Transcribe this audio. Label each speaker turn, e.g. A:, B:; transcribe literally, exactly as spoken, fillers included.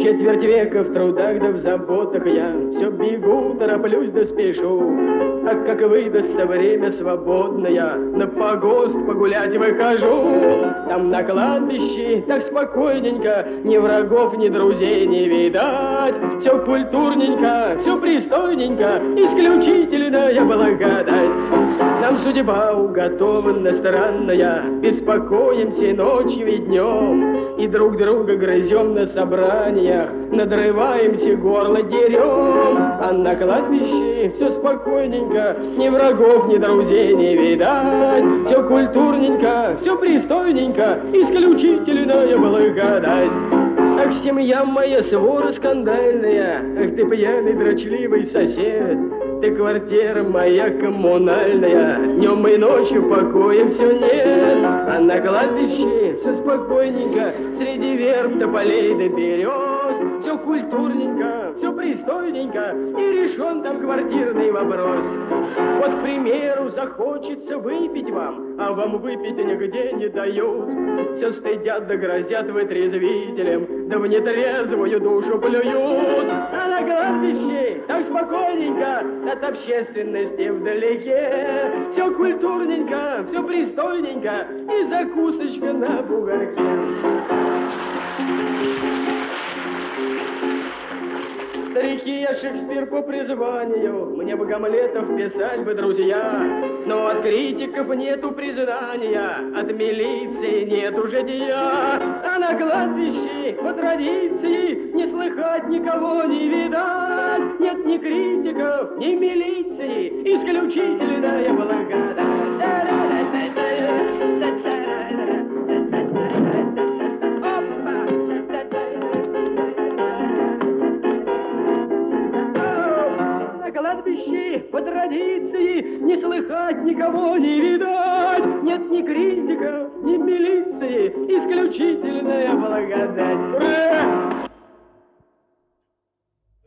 A: Четверть века в трудах да в заботах я все бегу, тороплюсь да спешу. А как выдастся время свободное, на погост погулять выхожу. Там на кладбище так спокойненько, ни врагов, ни друзей не видать. Все культурненько, все пристойненько, исключительная благодать. Нам судьба уготована странная, беспокоимся ночью и днем, и друг друга грызем на собраниях, надрываемся, горло дерем. А на кладбище все спокойненько, ни врагов, ни друзей не видать. Все культурненько, все пристойненько, исключительная благодать. Ах, семья моя свора скандальная, ах ты пьяный дрочливый сосед. Ты квартира моя коммунальная, днем и ночью покоя все нет. А на кладбище все спокойненько, среди верб, тополей да берез. Все культурненько, все пристойненько, и решен там квартирный вопрос. Вот, к примеру, захочется выпить вам, а вам выпить нигде не дают. Все стыдят да грозят вытрезвителем, да в нетрезвую душу плюют. А на кладбище так спокойненько, от общественности вдалеке. Все культурненько, все пристойненько, и закусочка на бугорке. Старики, я Шекспир по призванию, мне бы Гамлетов писать бы друзья. Но от критиков нету признания, от милиции нету жития. А на кладбище по традиции не слыхать никого не видать. Нет ни критиков, ни милиции, исключительная благодать. По традиции не слыхать никого не видать. Нет ни критиков, ни милиции, исключительная благодать.